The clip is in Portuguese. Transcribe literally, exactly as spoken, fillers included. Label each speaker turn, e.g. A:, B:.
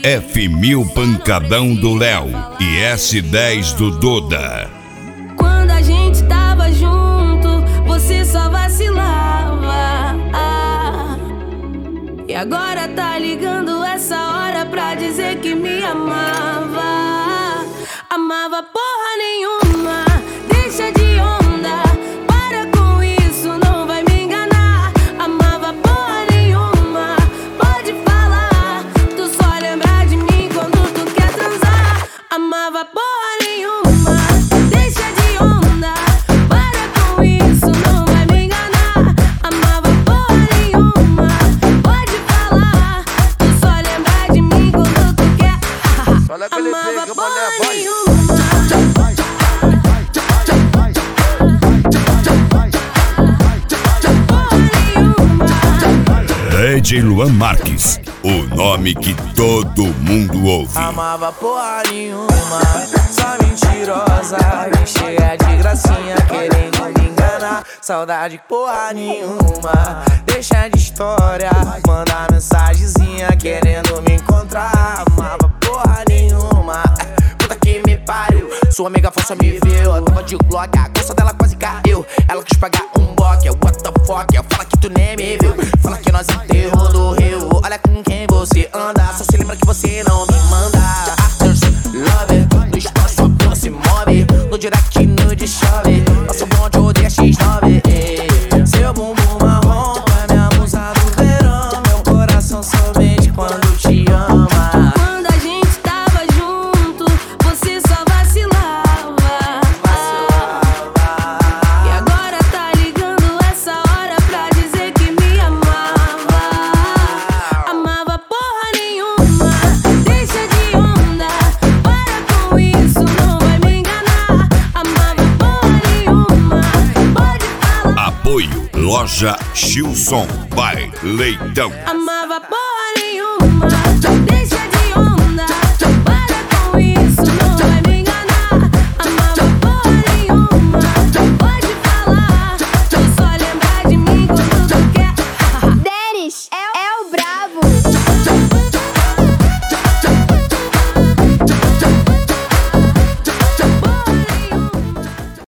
A: F mil Pancadão do Léo e S dez do Doda.
B: Quando a gente tava junto, você só vacilava. Ah, e agora tá ligando essa hora pra dizer que me amava. Amava porra nenhuma, deixa de onda. Para com isso, não vai me enganar. Amava porra nenhuma, pode falar. Tu só lembra de mim quando tu quer transar. Amava porra nenhuma, deixa de onda. Para com isso, não vai me enganar. Amava porra nenhuma, pode falar. Tu só lembra de mim quando tu quer. Amava porra nenhuma.
A: D J Luan Marques, o nome que todo mundo ouve.
C: Amava porra nenhuma, só mentirosa, me cheia de gracinha, querendo me enganar. Saudade porra nenhuma, deixa de história, manda mensagenzinha, querendo me encontrar. Amava porra nenhuma, puta que me pariu. Sua amiga força me viu, eu tava de Glock, a calça dela quase caiu. Ela quis pagar um boque, what the fuck, fala que tu nem me viu. Fala que nós enterrou do rio, olha com quem você anda. Só se lembra que você não me manda. Love, no espaço não se move, no direct no de chove. Nosso bonde odeia X nove. Seu bumbum marrom é minha musa do verão. Meu coração somente quando te ama.
B: Quando a gente tava junto, você só vacilava. E agora tá ligando essa hora pra dizer que me amava. Amava porra nenhuma, deixa de onda. Para com isso, não vai me enganar. Amava porra nenhuma, pode falar.
A: Apoio Loja Gilson by Leitão.
B: Amava